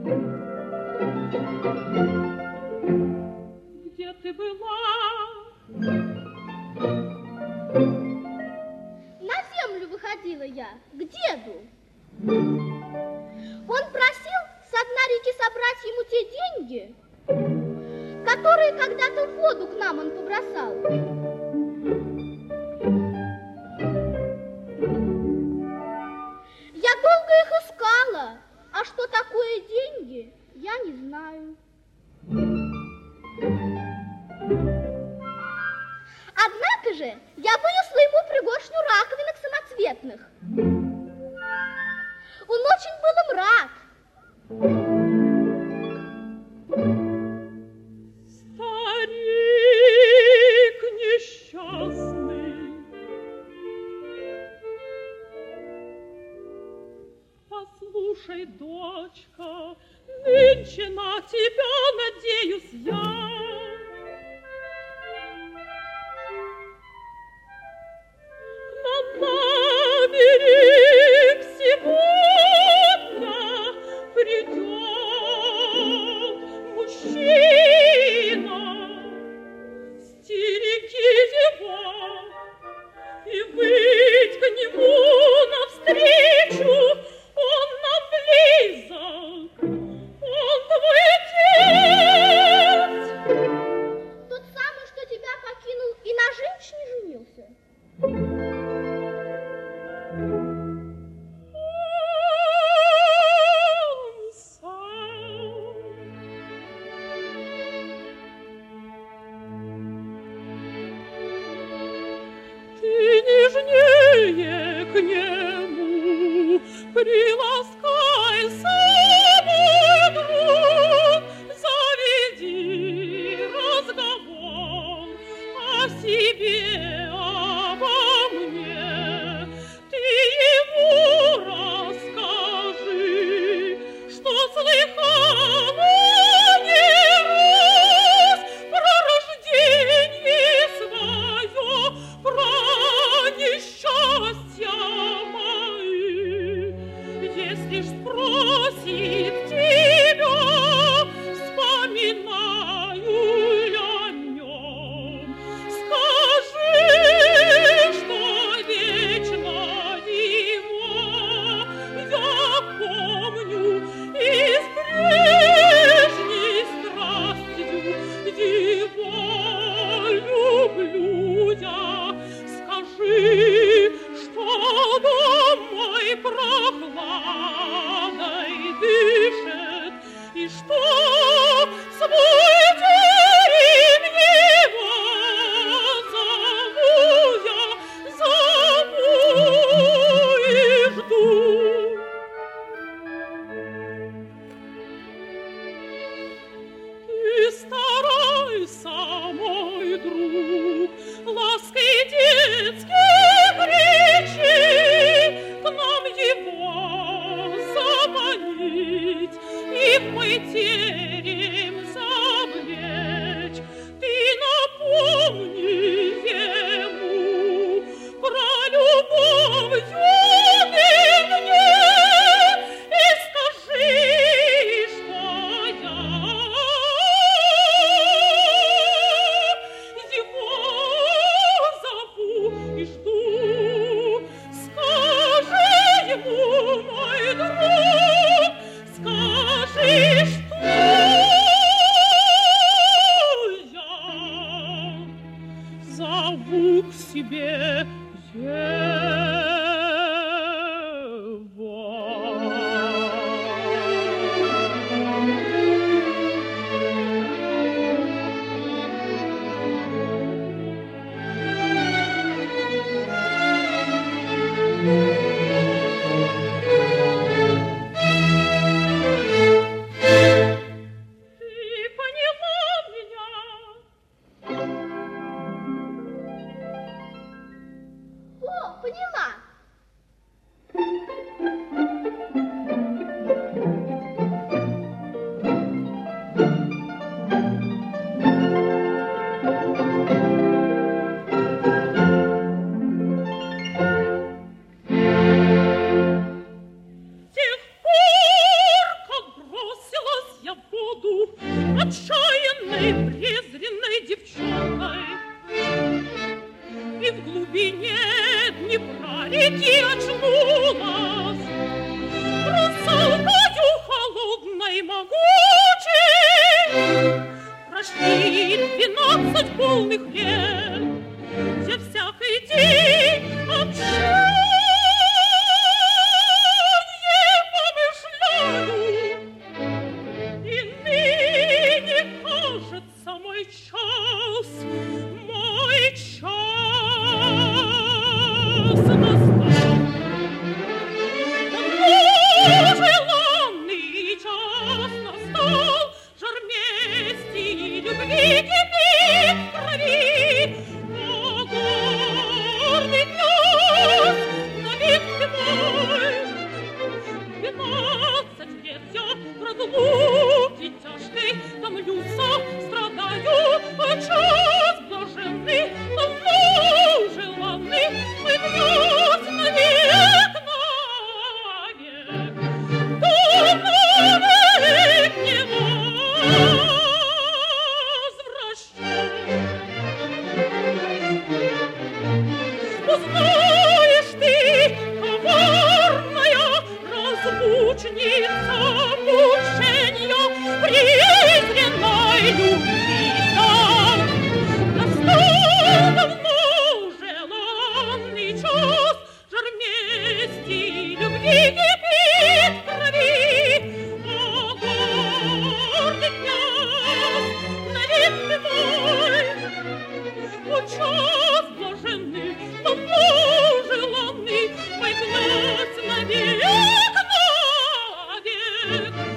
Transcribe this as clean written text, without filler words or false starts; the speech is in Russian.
Где ты была? На землю выходила я, к деду. Он просил со дна реки собрать ему те деньги, которые когда-то в воду к нам он побросал. Я долго их искала, а что такое деньги, я не знаю. Однако же я вынесла ему пригоршню раковинок самоцветных. Он очень был им рад. Старик несчастный, послушай, дочка, нынче на тебя надеюсь я. На берег сегодня придет мужчина, стереги его и выйдь к нему навстречу. Он нам близок, он твой отец. Тот самый, что тебя покинул и на женщине женился. Нежнее к нему приласкай собой, друг, заведи разговор о себе, обо мне. Ты ему расскажи, что слыхала не раз про рождение свое, про несчастья мои. Если ж спросит тебя, вспоминаю ли о нем, скажи, что вечно его я помню и с прежней страстью его люблю я. Скажи, что дом мой прохладой дышит, и что свой день его зову и жду. Ты старайся, мой друг, лаской детских речей к нам его заманить и в мой терем завлечь. Ты напомни ему про любовь мне и скажи, что я его зову и жду. Скажи ему, мой друг, скажи, что я зову к себе его. отчаянной, презренной девчонкой. И в глубине Днепра реки очнулась русалкою холодной могучей. Прошли 12 полных лет, где всякий день отчаяние помышляю. И ныне, кажется, мой час настал. Желанный час настал, жар мести и любви кипит в крови. О, гордый пес, навек ты мой! 12 лет я в разлуке тяжкой томлюся, страдаю, а час блаженный, давно желанный, мой пес навек, навек, до навек не возвращай. Узнаешь ты, коварная разлучница, мученья презренной любви так. Настал давно желанный час, жар мести и любви кипит в крови. О, гордый князь, навек ты мой! О, час блаженный, давно желанный, мой князь навек, навек!